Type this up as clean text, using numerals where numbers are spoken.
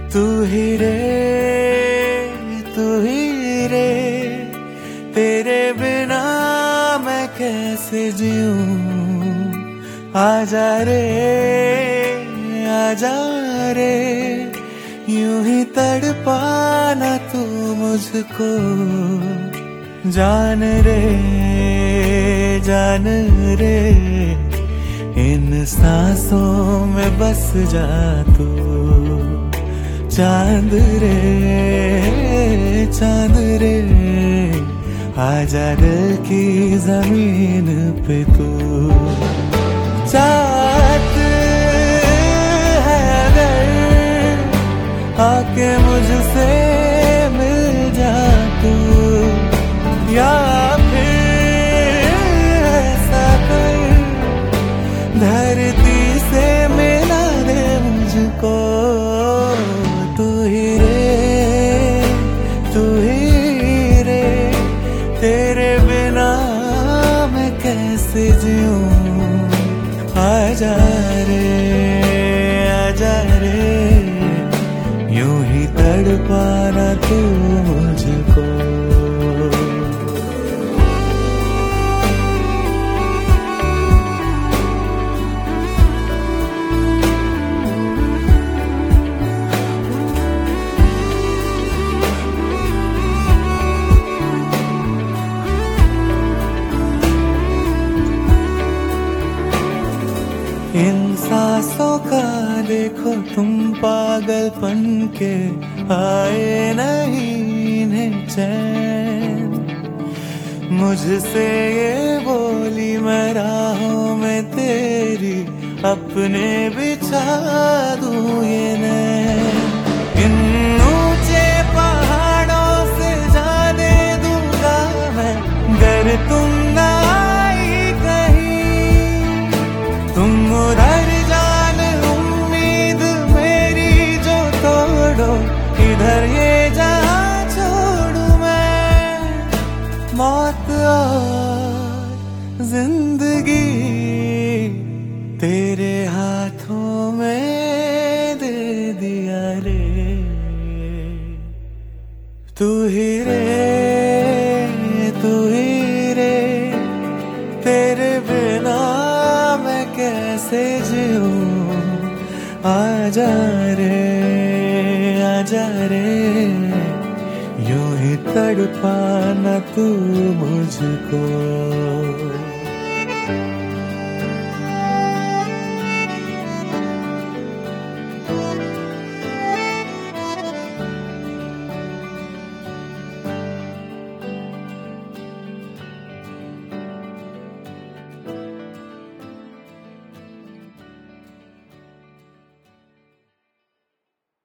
तू ही रे, तू ही रे, तेरे बिना मैं कैसे जीऊं। आजा रे, आजा रे, यूं ही तड़पाना तू मुझको। जान रे, जान रे, इन सांसों में बस जा तू। चांद रे, चांद रे, आजा दिल की जमीन पे तू। चाहत है अगर आके मुझसे मिल जा तू, या फिर ऐसा कर धरती से मिला दे मुझको। तू ही रे, तू ही रे, तेरे बिना मैं कैसे जीऊं। आजा रे, आजा रे, यूं ही तड़पाना तू मुझको। इन सांसों का देखो तुम पागलपन के आए नहीं इन्हें चैन। मुझसे ये बोली मैं राहों में तेरी अपने बिछा दूं ये नैन। इन ऊंचे पहाड़ों से जाने दूंगा मैं गर तुम ना आई कहीं। तुम उधर जान उम्मीद मेरी जो तोड़ो, इधर ये जहां छोड़ू मैं। मौत और जिंदगी तेरे हाथों में दे दिया रे। तू ही रे, तू ही रे, तेरे बिना मैं कैसे जीऊं। आजा रे, आजा रे, यूं ही तड़पाना तू मुझको।